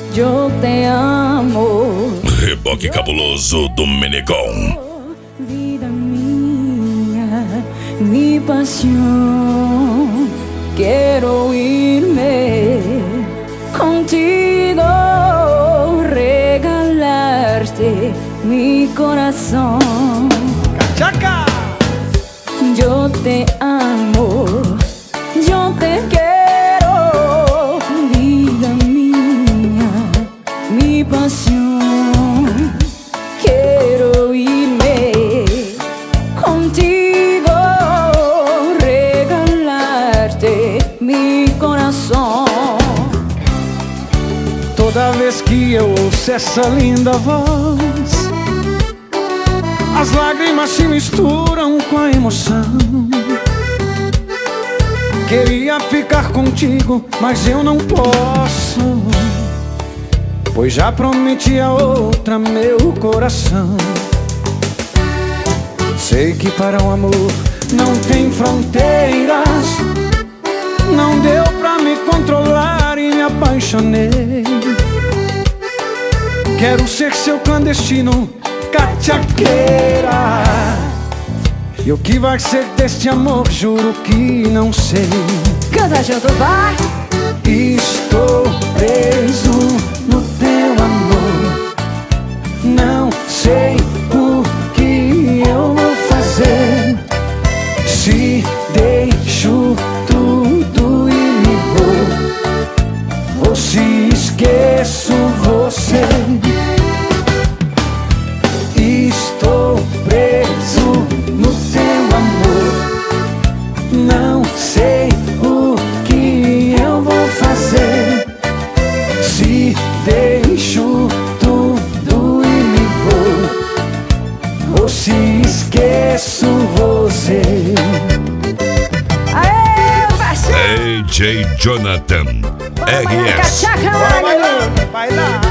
yo te amo. Reboque cabuloso do Menegão. Vida mía, mi pasión, quiero irme contigo, regalarte mi corazón. ¡Cachaca! Yo te amo, yo te quiero, vida mía, mi pasión, quiero irme contigo, regalarte mi corazón. Toda vez que eu ouço essa linda voz, as lágrimas se misturam com a emoção. Queria ficar contigo, mas eu não posso, pois já prometi a outra meu coração. Sei que para o amor não tem fronteiras, não deu pra me controlar e me apaixonei. Quero ser seu clandestino, cachaqueira. E o que vai ser deste amor, juro que não sei. Canta junto, vai! Estou preso no teu amor, não sei o que eu vou fazer. Se deixo tudo e me vou, ou se esqueço você. Estou preso no teu amor, não sei o que eu vou fazer. Se deixo tudo e me vou, ou se esqueço você. Aê, parceiro! DJ Jonathan RS. Cachaca, Bora bailar, bailar.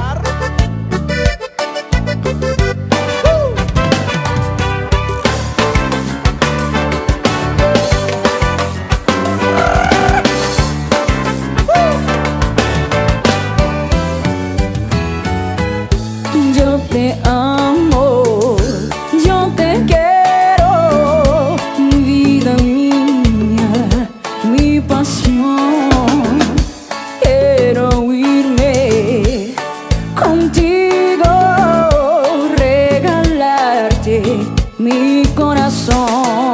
Yo te amo, yo te quiero, vida mía, mi pasión. Quiero irme contigo, regalarte mi corazón.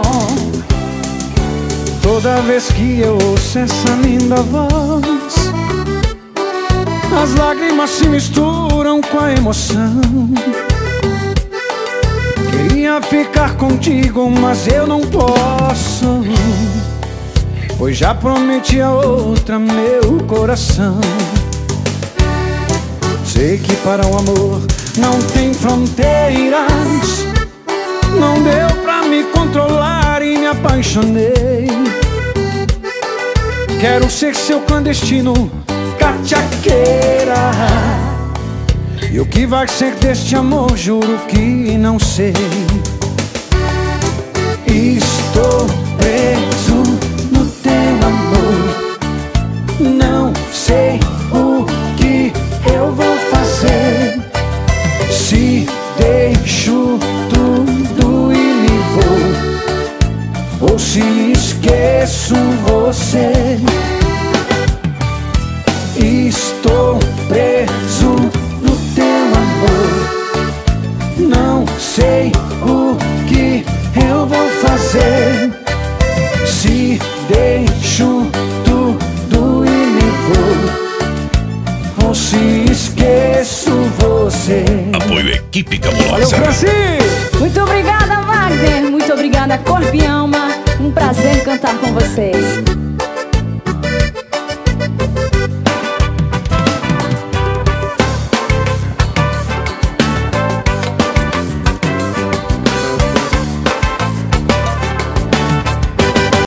Toda vez que eu ouço essa linda voz, as lágrimas se misturam com a emoção. Queria ficar contigo, mas eu não posso, pois já prometi a outra meu coração. Sei que para o amor não tem fronteiras, não deu pra me controlar e me apaixonei. Quero ser seu clandestino, cachaqueira. E o que vai ser deste amor, juro que não sei. Estou preso no teu amor, não sei o que eu vou fazer. Se deixo tudo e me vou, ou se esqueço você. Estou preso no teu amor, não sei o que eu vou fazer. Se deixo tudo e me vou, ou se esqueço você. Apoio Equipe Valeu, Cabulosa. Francisco! Muito obrigada, Wagner. Muito obrigada, Corpo e Alma. Um prazer cantar com vocês.